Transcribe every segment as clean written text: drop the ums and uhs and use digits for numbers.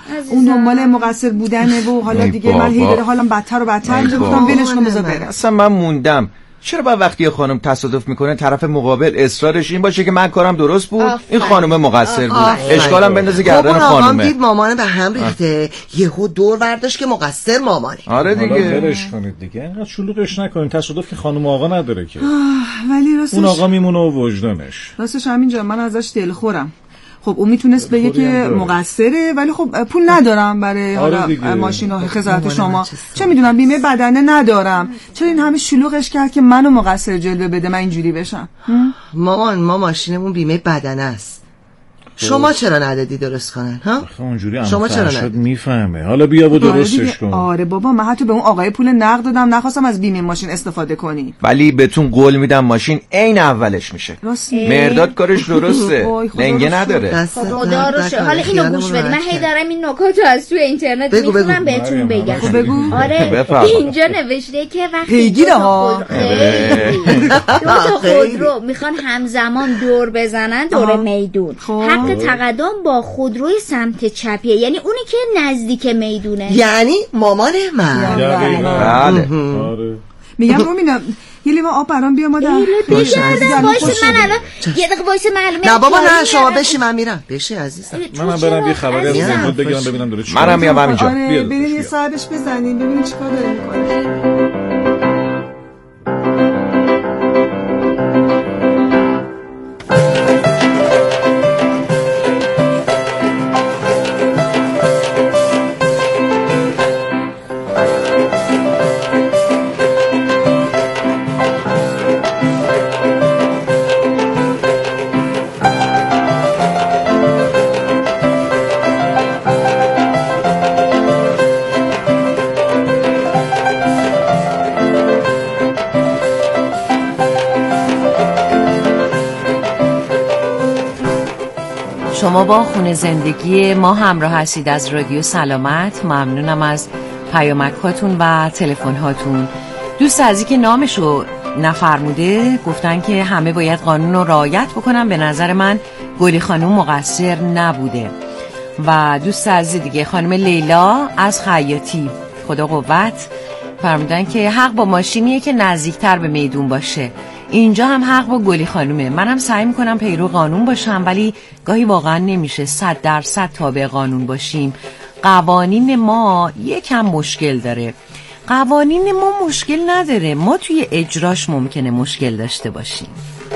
اون دنبال مقصر بودنه و حالا دیگه من هی داره حالم بدتر و بدتر میشه. گفتم ولش کن بذار بره. اصلا من موندم چرا باید وقتی یه خانم تصادف میکنه طرف مقابل اصرارش این باشه که من کارم درست بود این خانم مقصر بود اشکالم بندازه گردن خانومه. دید مامانه به هم ریخته یهو دور برداشت که مقصر مامانه. آره دیگه ولش کنید دیگه اینقدر شلوغش نکنید. تصادف که خانم آقا نداره که ولی راستش اون آقا میمونه و وجدانش. راستش همینجا من ازش دلخورم. خب اون میتونست بگه که مقصره ولی خب پول ندارم برای ماشین و خسارت شما. چه میدونم بیمه بدنه ندارم. چرا این همه شلوغش کرد که منو مقصر جلوه بده من اینجوری بشم؟ مامان ما ماشینمون بیمه بدنه است. شما چرا ندادی درست کنن ها؟ اونجوری شما چرا ندادی؟ میفهمه. حالا بیا و درستش کن. آره بابا من حتی به اون آقای پول نقد دادم نخواستم از بیمه ماشین استفاده کنی. ولی بهتون قول میدم ماشین عین اولش میشه. مرداد کارش درسته. لنگه نداره. خدا رو شکر. حالا اینو گوش بدید. من هی دارم این نکاتو از توی اینترنت میخونم بهتون بگم. بگو. آره اینجا نوشته که وقتی پیگیره ها دو تا خودرو میخوان همزمان دور بزنن دور میدون. حق تقدم با خودروی سمت چپیه یعنی اونی که نزدیک میدونه. یعنی مامان من. بله. میگم رومینا یه لیوان آب برام بیا مادر. وایس من الان یه دقیقه وایس من. نه بابا نه شما بشی من میرم. بشی عزیزم. من برم یه خبری از محمود بگیرم ببینم داره چیکار. منم میام همینجا. آره بریم یه ساعتش بزنیم ببینیم چیکار داره میکنه. شما با خونه زندگی ما همراه هستید از رادیو سلامت. ممنونم از پیامک‌هاتون و تلفن‌هاتون. دوست عزیزی که نامشو نفرموده گفتن که همه باید قانون رو رعایت بکنن. به نظر من گلی خانم مقصر نبوده. و دوست عزیز دیگه خانم لیلا از خیاطی خدا قوت فرمودن که حق با ماشینیه که نزدیکتر به میدون باشه. اینجا هم حق با گلی خانومه. منم سعی میکنم پیرو قانون باشم ولی گاهی واقعا نمیشه 100% تابع قانون باشیم. قوانین ما یکم مشکل داره. قوانین ما مشکل نداره، ما توی اجراش ممکنه مشکل داشته باشیم.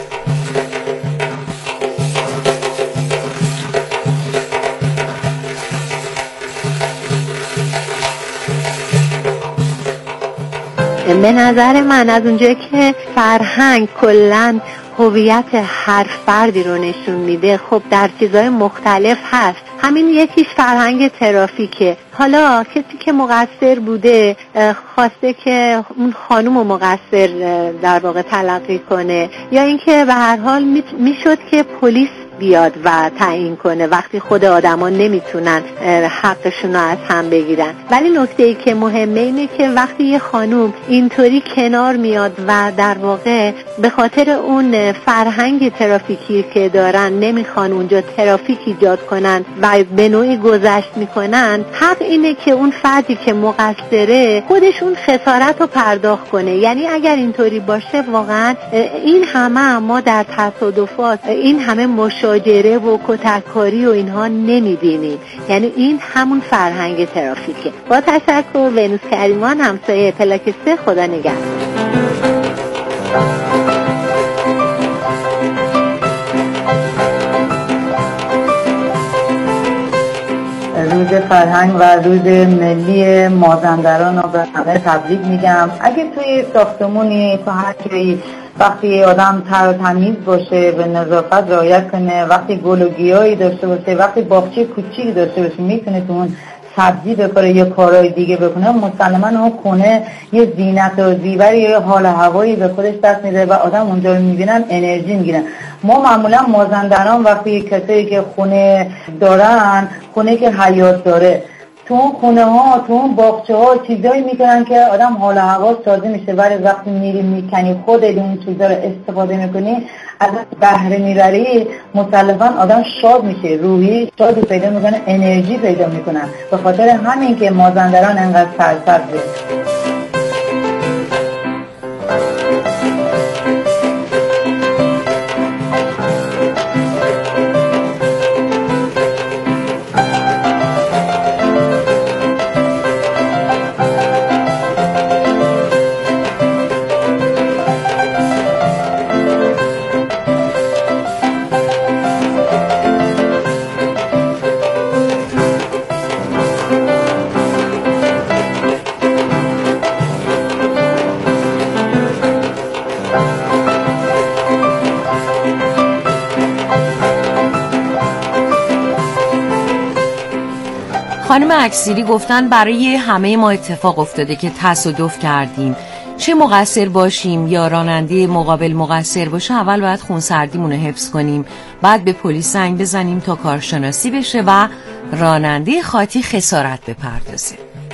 به نظر من از اونجایی که فرهنگ کلاً هویت هر فردی رو نشون میده، خب در چیزهای مختلف هست. همین یکیش فرهنگ ترافیکه. حالا کسی که مقصر بوده خواسته که اون خانم رو مقصر در واقع تلقی کنه، یا اینکه به هر حال میشد که پلیس بیاد و تعیین کنه وقتی خود آدما نمیتونن حقشون رو از هم بگیرن. ولی نکته‌ای که مهمه اینه که وقتی یه خانوم اینطوری کنار میاد و در واقع به خاطر اون فرهنگ ترافیکی که دارن نمیخوان اونجا ترافیک ایجاد کنن و به نوعی گذشت میکنن، حق اینه که اون فردی که مقصره خودش اون خسارت رو پرداخت کنه. یعنی اگر اینطوری باشه واقعا این همه ما در تصادفات این همه مشاجره و کتککاری و اینها نمیبینیم. یعنی این همون فرهنگ ترافیکه. با تشکر. ونوس کریمان، همسایه پلاک 3. خدا نگهدار. روز فرهنگ و روز ملی مازندران رو به همه تبریک میگم. اگه توی ساختمونی تو هر جایی وقتی آدم تر و تمیز باشه، به نظافت رعایت کنه، وقتی گل و گیاهی داشته باشه، وقتی باغچه کوچیکی داشته باشه، میتونه تو اون سبزی بکاره یا کارهای دیگه بکنه، مسلماً اون خونه یه زینت و زیوری یا حال هوایی به خودش دست میده و آدم اونجا رو میبینن انرژی میگیرن. ما معمولا مازندران وقتی کسایی که خونه دارن، خونه که حیاط داره، تو اون خونه ها، تو اون باغچه ها چیزایی میکنن که آدم حال و هوا ساده میشه، ولی وقتی میری میکنی خودت اون چیزا رو استفاده میکنی، از بهره میبری، مسلماً آدم شاد میشه، روحی شادی پیدا میکنه، انرژی پیدا میکنن. به خاطر همین که مازندران انقدر سرسبزه. خانم اکسیری گفتن برای همه ما اتفاق افتاده که تصادف کردیم، چه مقصر باشیم یا راننده مقابل مقصر باشه، اول باید خونسردیمون رو حفظ کنیم، بعد به پلیس زنگ بزنیم تا کارشناسی بشه و راننده خاطی خسارت بپردازه.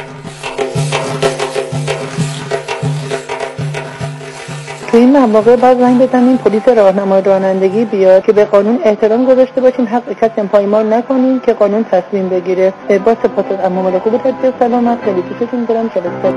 تو این مواقع باید زنگ بزنیم پلیس راهنمای رانندگی بیاد که به قانون احترام گذاشته باشیم، حق کسی پایمال نکنیم که قانون تصمیم بگیره. با سپاس از مامال خوب رادیو سلامت، خیلی دوستتون دارم.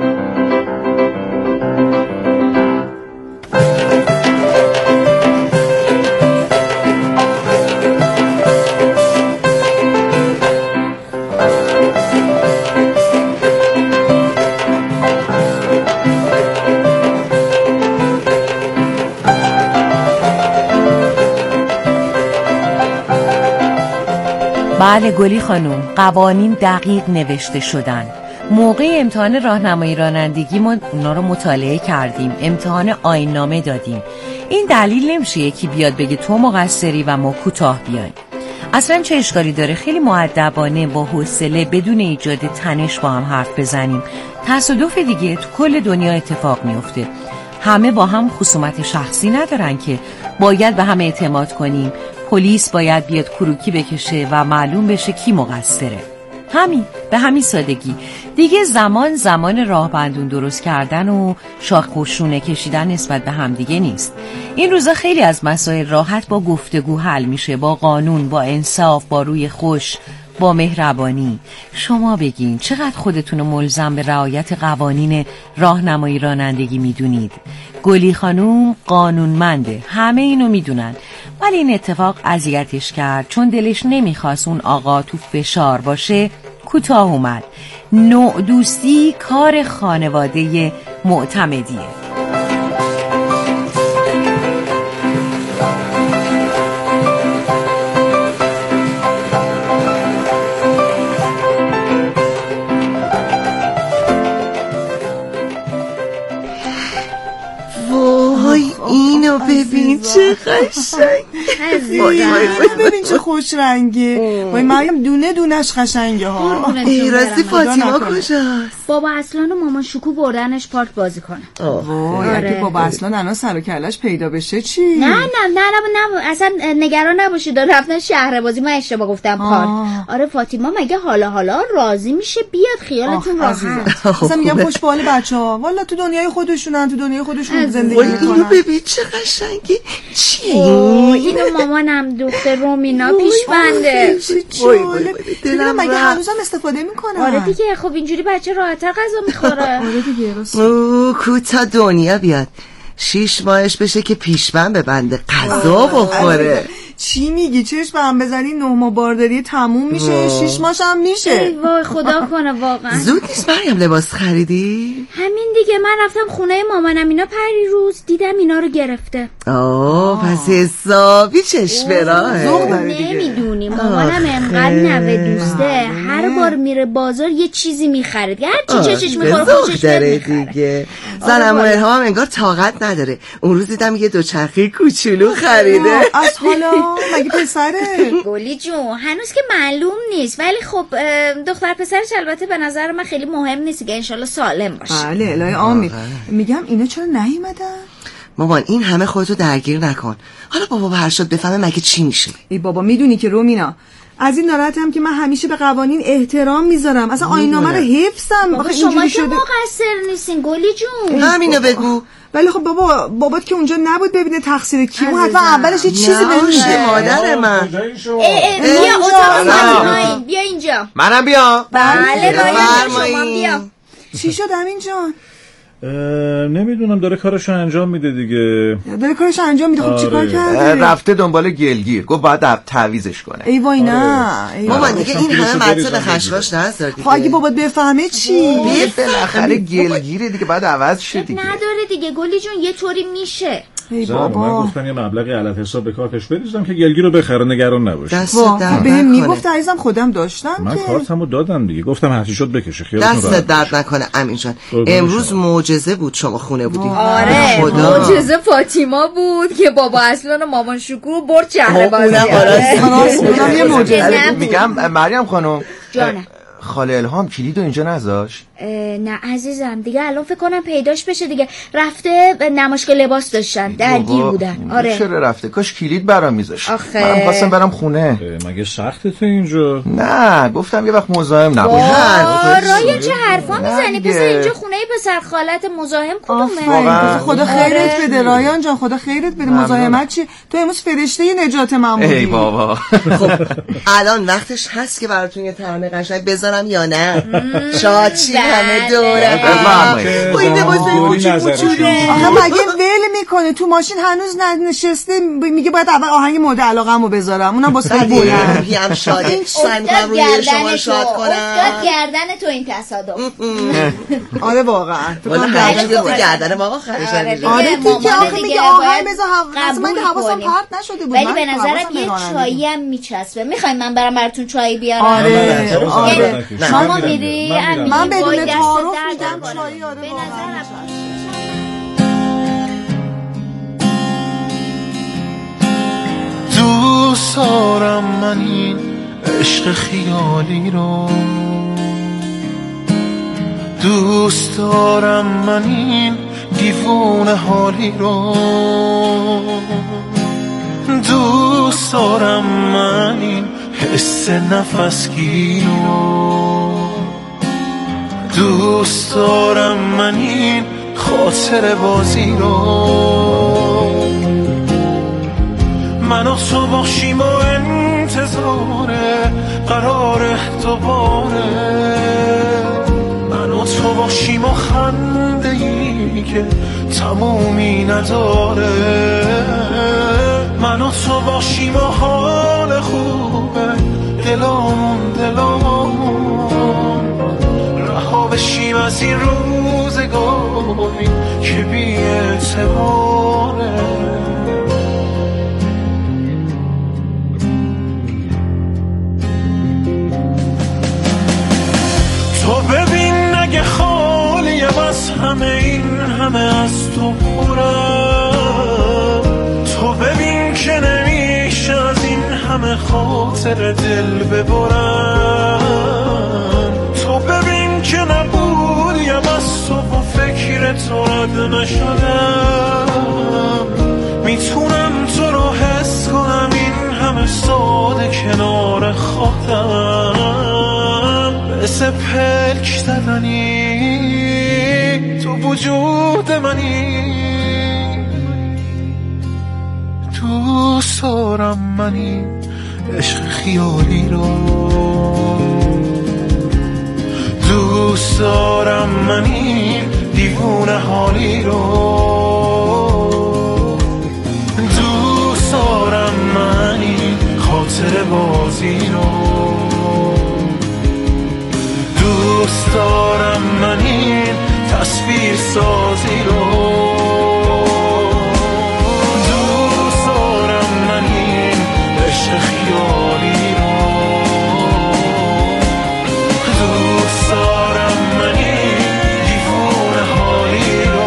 بله گلی خانم، قوانین دقیق نوشته شدن. موقع امتحان راهنمایی رانندگی ما اونا رو مطالعه کردیم، امتحان آیین نامه دادیم. این دلیل نمیشه یکی بیاد بگه تو مقصری و ما کوتاه بیایم. اصلا چه اشکالی داره خیلی مؤدبانه با حوصله بدون ایجاد تنش با هم حرف بزنیم. تصادف دیگه تو کل دنیا اتفاق میفته. همه با هم خصومت شخصی ندارن که باید به هم اعتماد کنیم. پلیس باید بیاد کروکی بکشه و معلوم بشه کی مقصره. همین، به همین سادگی. دیگه زمان راهبندون درست کردن و شاخ و شونه کشیدن نسبت به هم دیگه نیست. این روزا خیلی از مسائل راحت با گفتگو حل میشه، با قانون، با انصاف، با روی خوش، با مهربانی. شما بگین چقدر خودتون ملزم به رعایت قوانین راهنمایی رانندگی میدونید؟ گلی خانوم قانونمنده، همه اینو میدونن، ولی این اتفاق اذیتش کرد چون دلش نمیخواست اون آقا تو فشار باشه، کوتاه اومد. نوع دوستی کار خانواده معتمدیه. اینو ببین چه قشنگ، ببین چه خوش رنگه. وای مریم دونه دونش قشنگه ها. ای راستی فاطیما کجاست؟ بابا اصلان و مامان شکو بردنش پارک بازی کنه. وای اگه بابا اصلان الان سر و کلش پیدا بشه چی؟ نه اصلا نگران نباشید، رفتن شهر بازی، من اشتباه گفتم پارک. آره فاطیما مگه حالا راضی میشه بیاد، خیالتون راحت. اصلا میگم خوش به حال بچه‌ها، والا تو دنیای خودشونن، تو دنیای خودشون زندگی میکنن. اینو ببین چه قشنگه. چیه اینو مامانم دختر رومینا پیشبنده. دلم مگه هنوزم استفاده میکنه؟ آره دیگه، خب اینجوری بچه راحت‌تر غذا میخوره. آره دیگه راست. کوتا دنیا بیاد 6 ماهش بشه که پیشبند ببنده غذا بخوره. چی میگی؟ چشم هم بزنی 9 ماه بارداری تموم میشه، 6 ماهش هم میشه. ای وای خدا کنه واقعا. زود نیست مریم لباس خریدی؟ همین دیگه، من رفتم خونه مامانم اینا روز دیدم اینا رو گرفته. پس حسابی چشم راهه. نمیدونی مامانم انقدر نوه دوسته، هر بار میره بازار یه چیزی میخرید، هر چی چشش میخوره خوشش داره دیگه. زنم و الهام انگار طاقت نداره. اون روز دیدم یه دوچرخه کوچولو خریده. از حالا مگه پسره؟ گلی جون هنوز که معلوم نیست، ولی خب دختر پسرش البته به نظر من خیلی مهم نیست که انشالله سالم باشه. بله الهی آمین. میگم اینا چرا نیومدن؟ مامان این همه خودتو درگیر نکن، حالا بابا برشاد بفهمه مگه چی میشه. ای بابا میدونی که رومینا از این ناراحتم که من همیشه به قوانین احترام میذارم، اصلا آیین‌نامه رو حفظم. بابا شما که مقصر نیستین گلی جون. همینو بگو. ولی خب بابات که اونجا نبود ببینه تقصیر کی، اون حتما اولش یه چیزی بهش مادر من. بیا اتاق بیا اینجا. منم بیام. بله شما بیا. چی شد امین جان؟ نمیدونم، داره کارشو انجام میده دیگه. داره کارشو انجام میده. خب چیکار کرده؟ رفته دنبال گلگیر، گفت باید تعویضش کنه. ای وای نه. مامان دیگه این همه مرتبه به خشخاش نذار دیگه. خب اگه بابات بفهمه چی؟ بالاخره گلگیره دیگه، بعد عوض شه دیگه. نداره دیگه گلی جون، یه طوری میشه. ای بابا من گفتم یه مبلغی علت حساب به کارتش بریزم که گلگیر رو بخره، نگران نباشه. دست درد بهم میگفت عزیزم خودم داشتم من که کارتمو دادم دیگه، گفتم هرچی شد بکشه. خیالتون راحت. دست درد نکنه امین جان. امروز معجزه بود شما خونه بودی. آره معجزه فاطیما بود که بابا اصلا مامان شکور برد چهره بازی. اونم یه معجزه. میگم مریم خانم جانم خاله الهام کلیدو اینجا نذاشت؟ نه عزیزم دیگه الان فکر کنم پیداش بشه دیگه. رفته نمایشگاه لباس داشتن، درگیر بودن. آره چرا رفته؟ کاش کلید برام میذاشت. من خواستم برم خونه. مگه سخته تو اینجا؟ نه گفتم یه وقت مزاحم نباشه. رایان چه حرفا میزنی؟ پسر اینجا خونه پسر خالت مزاحم کدومه؟ خدا خیرت بده رایان جان، خدا خیرت بده. مزاحمت چی؟ تو امروز فرشته نجات من بودی. ای بابا. خب الان وقتش هست که براتون یه ترانه قشنگ بذارم یا نه؟ شاچی همه دوره با این لباسای کوچولو. آخه مگه ول میکنه؟ تو ماشین هنوز نشسته میگه باید اول آهنگ مورد علاقه‌مو بذارم، اونم واسه بلند. هم شاده سعی می‌کنم روی شما شاد کنم. افتاد گردن تو این تصادف. آره واقعا والا گردن ما خراشن. آره دیگه آخه میگه آهنگ بذار، اصلا حواسم پرت نشده بود. ولی به نظرم یه چایی هم میچسبه. میخواین من برام براتون چای بیارم؟ آره شما میری؟ من بدون تعارف میدم چایی. آره دوست دارم من این عشق خیالی رو، دوست دارم من این دیوونه حالی رو، دوست دارم من این حس نفسگیر رو، دوست دارم من این خاطر بازی رو. من و تو باشیم و انتظار قرار دوباره، من و تو باشیم و خنده ای که تمومی نداره، من و تو باشیم و حال خوبه دلامون رها بشیم از این روزگاری که بی اعتباره. تو ببین اگه خالیم از همه این همه از تو پرم، تو ببین که نمیشه از این همه خاطر دل ببرم، تو ببین که نبودیم از تو با فکر تو رد نشدم، میتونم تو رو حس کنم این همه ساده کنار خودم، مثل پلک زدنی تو وجود منی. دوست دارم من این عشق خیالی رو، دوست دارم من این دیوونه حالی رو، دوست دارم من این خاطر بازی رو، دوست دارم من این تصویر سازی رو، دوست دارم من این عشق خیالی رو، دوست دارم من این دیوونه حالی رو.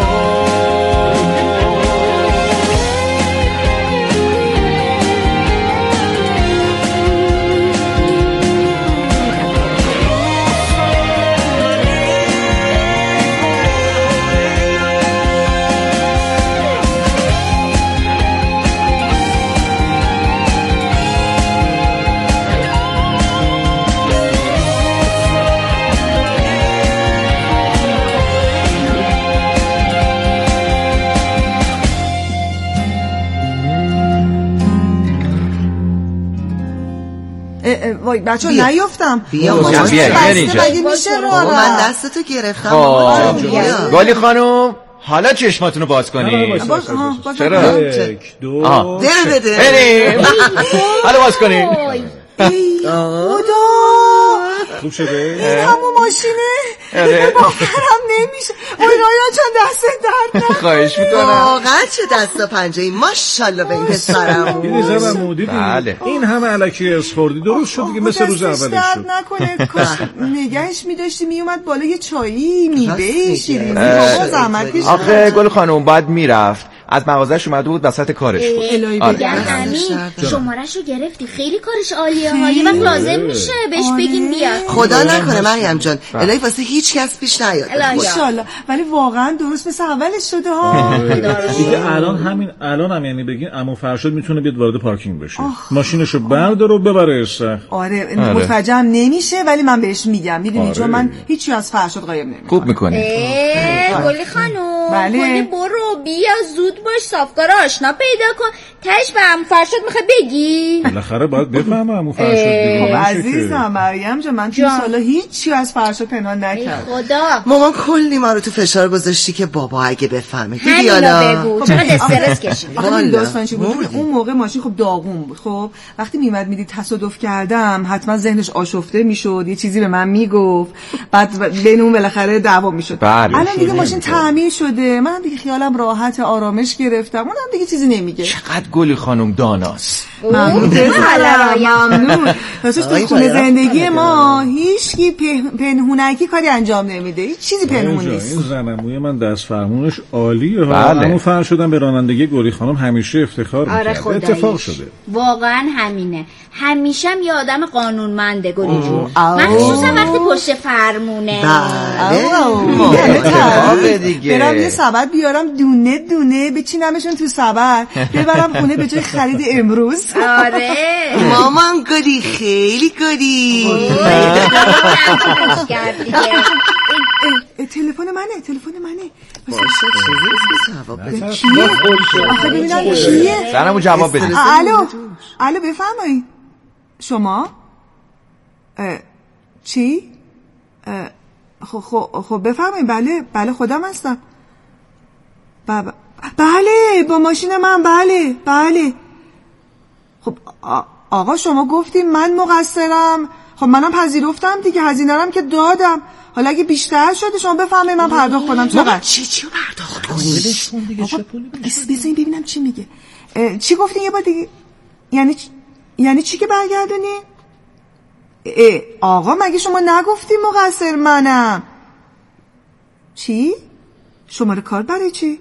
وای بچه‌ها نیافتم. بیا مگه میشه من دستتو گرفتم. گلی خانم حالا چشماتونو باز کنید. چرا؟ 1 2 بده حالا باز کنید. خدا خوب شده؟ همون ماشینه باورم نمیشه. وای رایا جان دست درد نکنه. خواهش میکنم. واقعا چه دست و پنجه‌ای ماشاءالله به این پسرم. دیدی زبمو دیدی این همه الکی اسخوردی درست شد دیگه مثل روز اولش شد. درد نکنه کاش نگهش می‌داشتی میومد بالا یه چایی میوه شیرینی بابا زحمت کشید. آخه گل خانم بعد میرفت از مغازه‌اش اومده بود وسط کارش بود. همین شماره‌شو گرفتی خیلی کارش عالیه ها. یه وقت لازم میشه بهش بگین بیاد. خدا نکنه مریم جان الهی واسه هیچ کس پیش نیاد ان شاءالله. ولی واقعا درست مثل اولش شده ها. دیگه الان هم یعنی بگین عمو فرشاد میتونه بیاد وارد پارکینگ بشه ماشینشو برداره و ببره استخ. آره متوجهم نمیشه ولی من بهش میگم میدونی چون من هیچی از فرشاد قایم نمیکنم. خوب میکنی. گلی خانم بله برو بیا زود باش صافکار آشنا پیدا کن. تاش به عمو فرشاد میخوای بگی؟ بالاخره باید بفهمه عمو فرشاد دیگه. خب عزیزم مریم جان من تو سالا هیچی از فرشاد پنهان نکردم. خدا مامان کلی ما رو تو فشار گذاشتی که بابا اگه بفهمه دیدی حالا بگو چقدر استرس کشیدی. این داستان چی بود؟ اون موقع ماشین خب داغون بود. خب وقتی میومد میدید تصادف کردم حتما ذهنش آشفته میشد یه چیزی به من میگفت بعد بین اون بالاخره دعوا میشد. الان دیگه ماشین تعمیر شده من دیگه خیالم راحت آرامش گرفتم. اونم دیگه چیزی نمیگه. چقدر گلی خانم داناست. ممنون. راستش تو خونه زندگی ما هیچکی پنهونکی کاری انجام نمیده. هیچ چیزی پنهون نیست. این زنموی من دست فرمونش عالیه ها. اما فرض شدم به رانندگی گلی خانم همیشه افتخار می‌کرد. اتفاق شده. واقعا همینه. همیشه هم یه آدم قانونمنده گلی جون. مخصوصا وقتی پشت فرمونه. بله. دیگه. برام یه سبد بیارم دونه دونه بچینمشون تو سبد ببرم خونه به جای خرید امروز. آره مامان گلی خیلی گلی. تلفن منه چیه؟ آخه ببینم چیه؟ زنمو جواب بده. الو بفرمایید. شما چی؟ خب بفرمایید. بله خودم هستم. بله با ماشین من. بله خب آقا شما گفتیم من مقصرم. خب منم پذیرفتم دیگه هزینه‌ام که دادم. حالا اگه بیشتر شده شما بفهمید من پرداخت کنم. چقدر؟ چی پرداخت کنی؟ بذارین ببینم چی میگه. چی گفتین یه بار دیگه؟ یعنی چی که برگردونی؟ آقا مگه شما نگفتی مقصر منم؟ چی؟ شماره کارت برای چی؟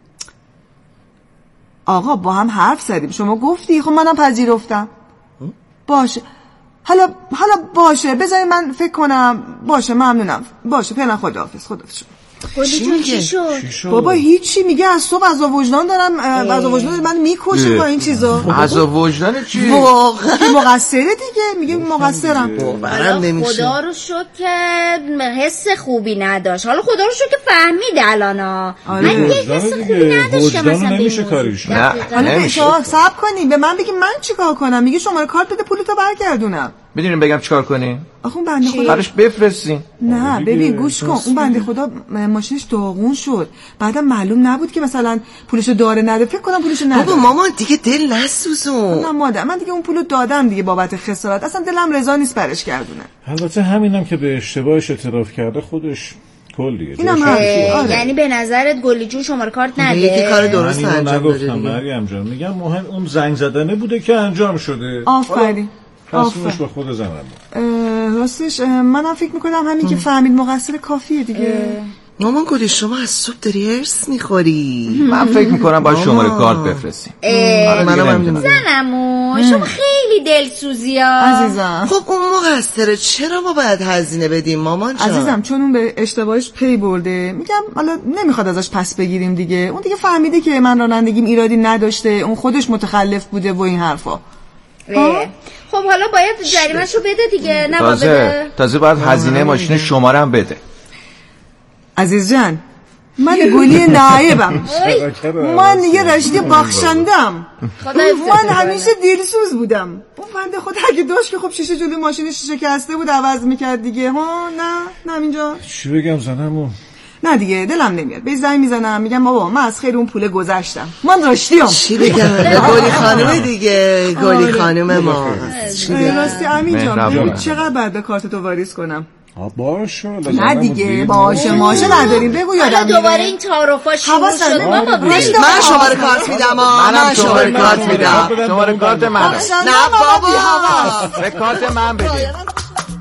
آقا با هم حرف زدیم شما گفتی خب منم پذیرفتم. باشه حالا باشه بذاری من فکر کنم. باشه ممنونم. باشه فعلا خداحافظ. چی شد؟ بابا هیچی میگه از صبح عذاب وجدان دارم. عذاب وجدان من میکشه با این چیزا. عذاب وجدان چی؟ مقصره دیگه میگه مقصرم. باورم نمیشه. خدا رو شکر که حس خوبی نداشت. حالا خدا رو شکر که فهمید الانا. من یه حس خوبی نداشتم مثلا نمیشه کاریش. حالا شما صبر کنین به من بگین من چیکار کنم. میگه شماره کارت بده پولتو برگردونم. میدونیم بگم چیکار کنی؟ آخه اون بنده خدا براش بفرستین. نه ببین گوش کن اون بنده خدا ماشینش داغون شد بعدم معلوم نبود که مثلا پولشو داره نده. فکر کنم پولشو نده. بابا مامان دیگه دل نسوزون. نه مادر من دیگه اون پولو دادم دیگه بابت خسارت. اصلا دلم رضا نیست برش گردونه. البته همینم که به اشتباهش اعتراف کرده خودش کلیه. یعنی به نظرت گلی جون شماره کارت نده؟ یکی کار درست انجام داده دیگه. مریم جان میگم مهم اون زنگ زدنه بوده که انجام شده. آفرین. تصمیمش به خود زنم. راستش منم فکر میکنم همین که فهمید مقصر کافیه دیگه. مامان گلی شما از صبح داری هرس میخوری. من فکر میکنم باید شماره کارت بفرستیم. منم زنمو شما خیلی دلسوزی ها عزیزم. خب اون مقصره چرا ما باید هزینه بدیم مامان جان؟ عزیزم چون اون به اشتباهش پی برده. میگم حالا نمیخواد ازش پس بگیریم دیگه. اون دیگه فهمیده که من رانندگیم ایرادی نداشته. اون خودش متخلف بوده و این حرفا. خب حالا باید جریمه‌شو بده دیگه. نه بده. تازه باید هزینه ماشین شما رو هم بده. عزیز جان من گلی نایبم، من یه رشدی بخشندم، من همیشه دلسوز بودم. اون بنده خدا اگه داشت که خب شیشه جلوی ماشینش شکسته بود عوض میکرد دیگه. ها نه اینجا چی بگم زنمو؟ نه دیگه دلم نمیاد. به زنگ میزنم میگم بابا من از خیر اون پول گذشتم، من رشدیام. چی بگم؟ گلی خانومه دیگه، گلی خانوم ما. راستی امین جان چقدر بعد به کارت تو واریز کنم؟ باشه نه دیگه باشه نداریم، بگو یادم میره. دوباره این تعارفا شروع شد. من شماره کارت میدم. منم شماره کارت میدم. شماره کارت منه. نه بابا به کارت من بدید.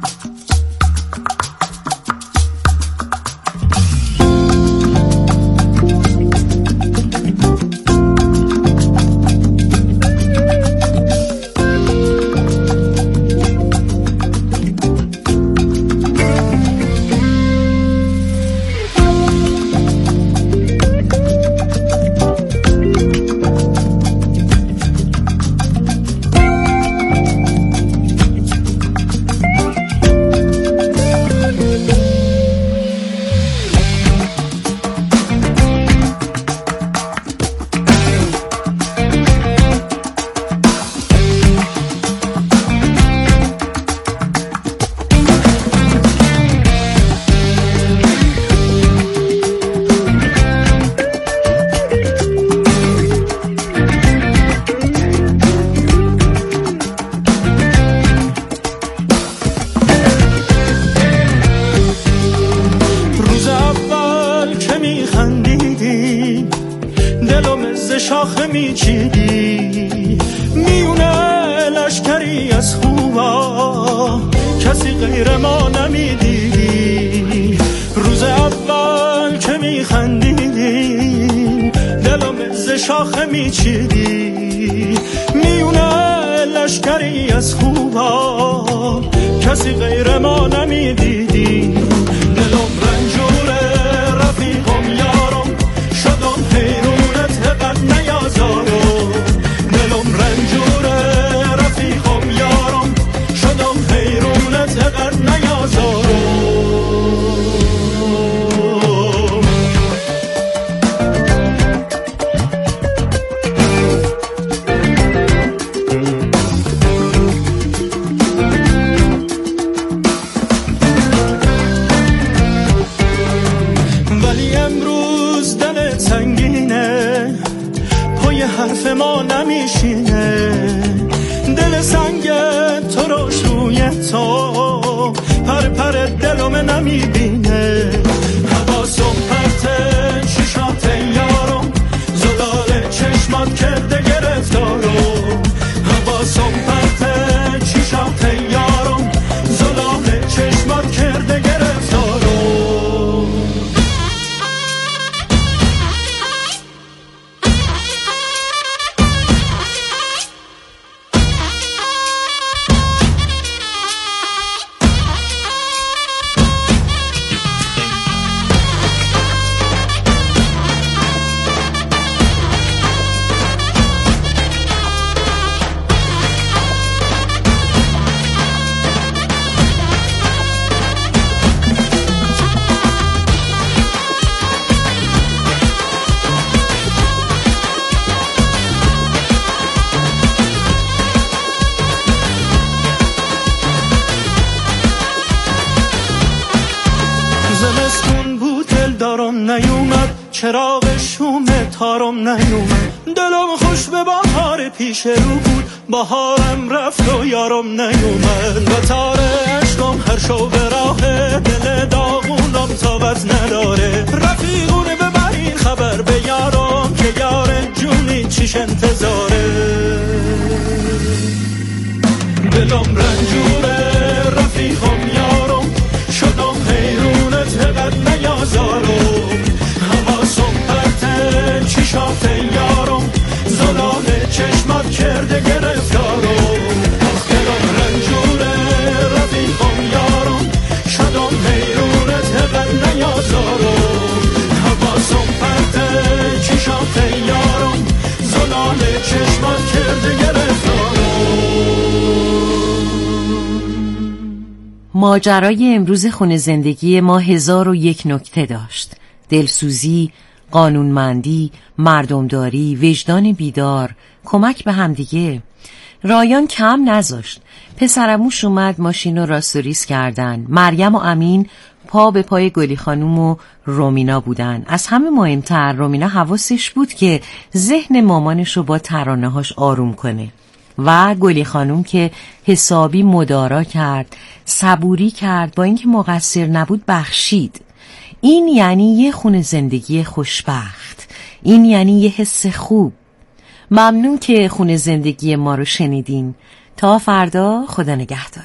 چراغ شوم تارم نیومد، دلم خوش به بهار پیش رو بود، بهارم رفت و یارم نیومد. و تار عشقم هر شو به راه دل داغونم طاقت نداره. رفیقونه ببرین خبر به یارم که یار جونی چیش انتظاره. دلم رنجوره رفیقم یارم، شدم حیرونت هقد نیازارم. چشات یارم زلال چشمات کرده گرفتارم. دلم رنجوره رفیقم یارم، شدم حیرونت هقد نیازارم. حواسم پرته چشات یارم زلال چشمات کرده گرفتارم. ماجرای امروز خونه زندگی ما 1001 نکته داشت. دلسوزی، قانونمندی، مردمداری، وجدان بیدار، کمک به همدیگه. رایان کم نذاشت. پسرموش اومد ماشین رو راستوریس کردن. مریم و امین پا به پای گلی خانوم و رومینا بودن. از همه مهمتر رومینا حواسش بود که ذهن مامانش رو با ترانه‌هاش آروم کنه و گلی خانوم که حسابی مدارا کرد، صبوری کرد، با اینکه مقصر نبود بخشید. این یعنی یه خونه زندگی خوشبخت، این یعنی یه حس خوب. ممنون که خونه زندگی ما رو شنیدین. تا فردا، خدا نگهدار.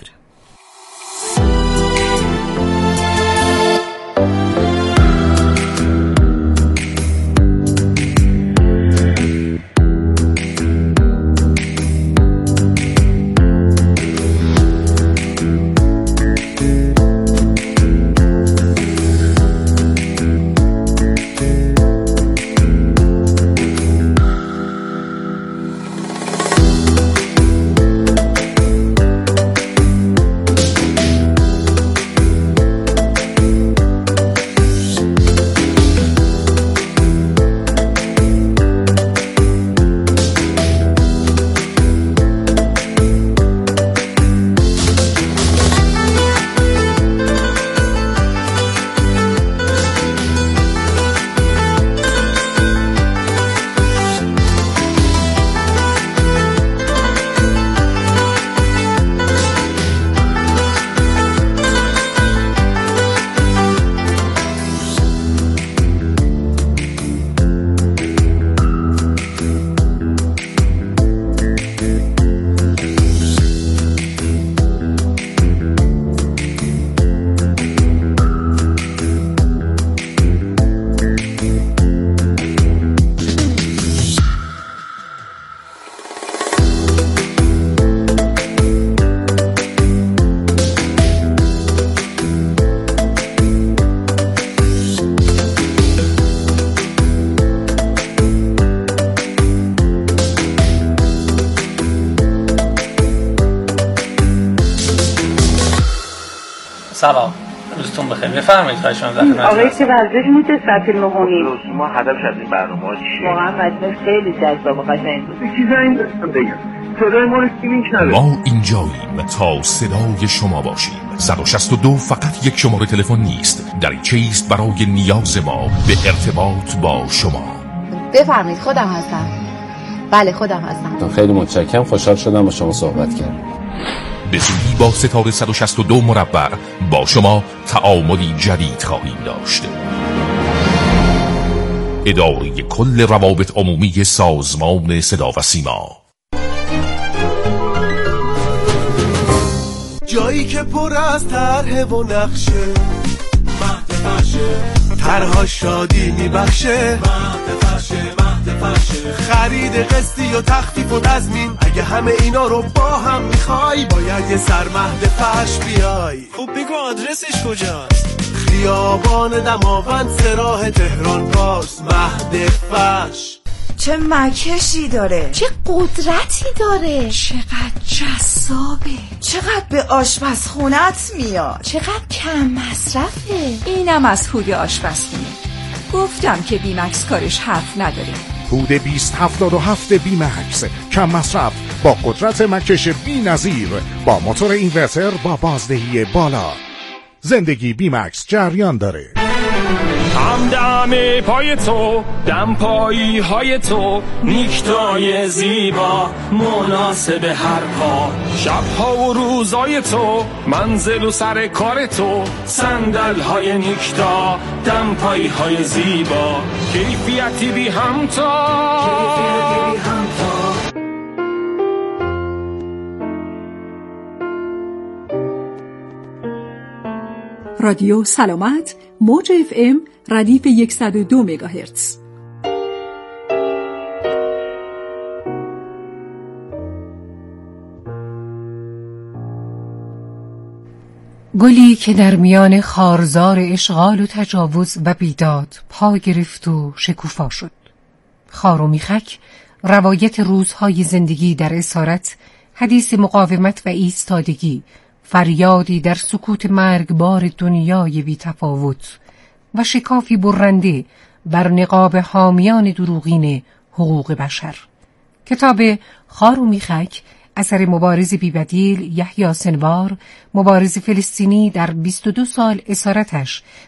سلام، روزتون بخیر. بفرمایید خواهش می‌کنم. آقای چه ورزش میشه ساعت 9:30 ما هدفش از این برنامه‌ها چیه؟ واقعا مجلس خیلی جذاب و قشنگ بود. چیزا این دستم بگم. صدای ما رو میشنوه. ما اینجاییم تا صدای شما باشیم. 162 فقط یک شماره تلفن نیست، دریچه است برای نیاز ما به ارتباط با شما. بفرمایید، خودم هستم. بله خودم هستم. خیلی متشکرم، خوشحال شدم با شما صحبت کردم. به زودی با ستاره 162 مربع با شما تعاملی جدید خواهیم داشت. اداره کل روابط عمومی سازمان صدا و سیما. جایی که پر از طرح و نقشه، مهد فرشه، طرها شادی میبخشه، مهد فرشه، خرید قسطی و تخفیف و تضمین. اگه همه اینا رو با هم میخوای، باید یه سر مهد فرش بیای. خب بگو آدرسش کجاست؟ خیابان دماوند سراح تهران پارس، مهد فرش. چه مکشی داره، چه قدرتی داره، چقدر جذابه، چقدر به آشپزخونت میاد، چقدر کم مصرفه. اینم از هود آشپزخونه. گفتم که بیمکس کارش حرف نداره. هود 2077 بیمکس، کم مصرف با قدرت مکش بی نظیر، با موتور اینورتر با بازدهی بالا. زندگی بیمکس جریان داره. همدم پای تو، دم پایی های تو، نیکتای زیبا مناسب هر پا. شبها و روزای تو، منزل و سر کار تو، صندل های نیکتا، دم پایی های زیبا، کیفیتی بی همتا. رادیو سلامت، موج FM ردیف 102 مگاهرتز. گلی که در میان خارزار اشغال و تجاوز و بیداد پا گرفت و شکوفا شد. خار و میخک، روایت روزهای زندگی در اسارت، حدیث مقاومت و ایستادگی، فریادی در سکوت مرگبار دنیای بی تفاوت، و شکافی برنده بر نقاب حامیان دروغین حقوق بشر. کتاب خار و میخک اثر مبارز بی‌بدیل یحیی سنوار، مبارز فلسطینی در 22 سال اسارتش